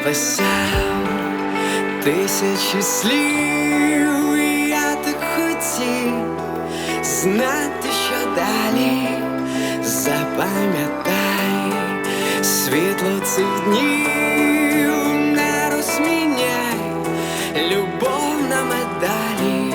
написав тисячі слів, і я так хотів знати, що далі. Запам'ятай, світло цих днів не розміняй, любов на медалі.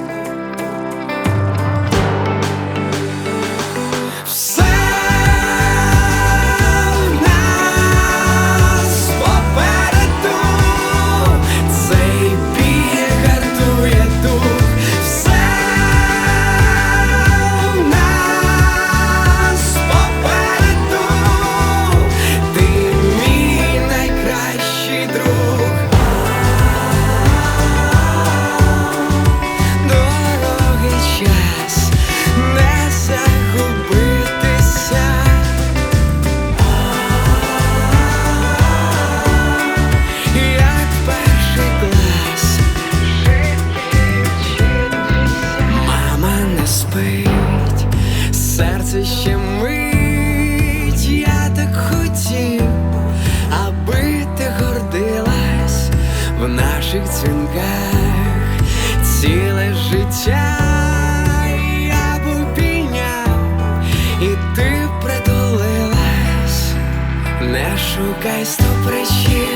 Серце ще мить, я так хотів, аби ти гордилась в наших дзвінках. Ціле життя я б обійняв, і ти притулилась. Не шукай 100 причин,